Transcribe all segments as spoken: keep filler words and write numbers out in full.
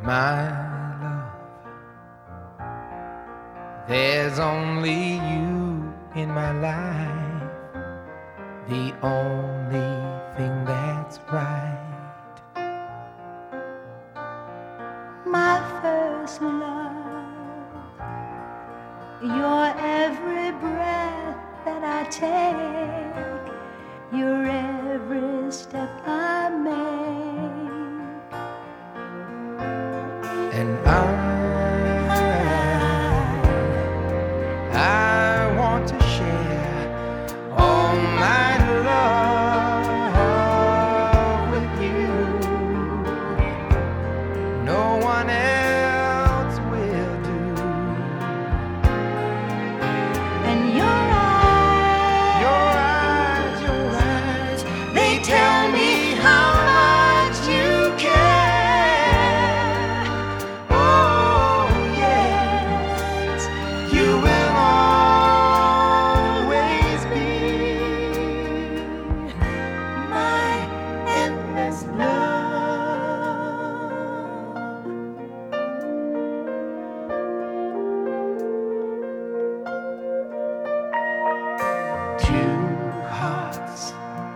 My love, there's only you in my life, the only thing that's right. My first love, your every breath that I take, your every step I make. And I, I want to share all my love with you. No one else will do. And your eyes, Your eyes, your eyes, they tell me how much you care. Oh, yes, you will always be my endless love. Two hearts,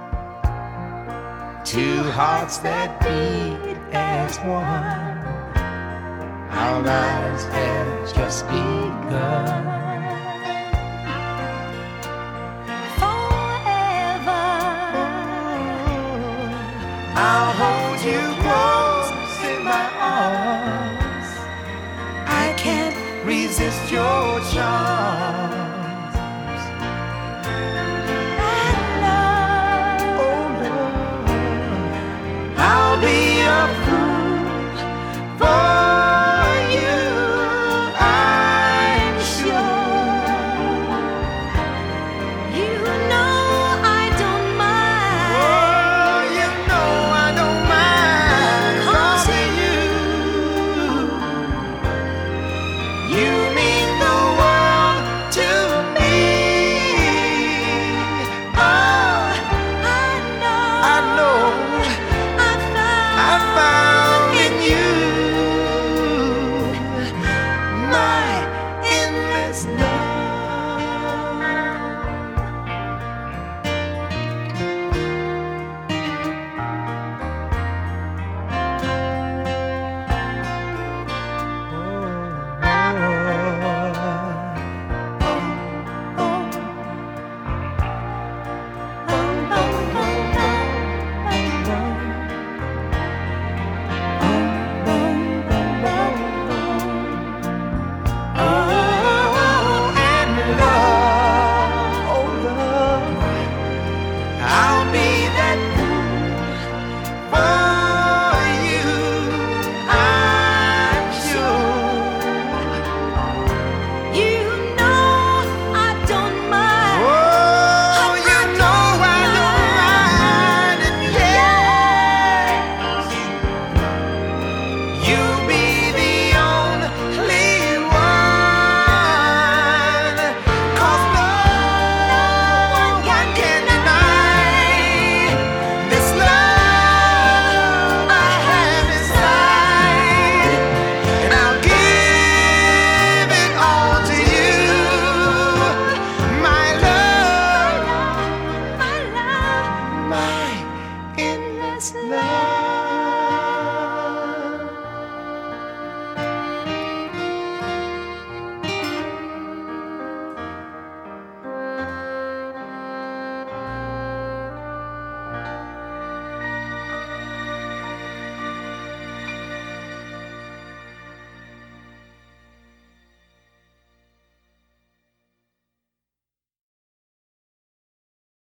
two hearts that beat as one. Our lives have just begun. forever. I'll hold you close in my arms. I can't resist your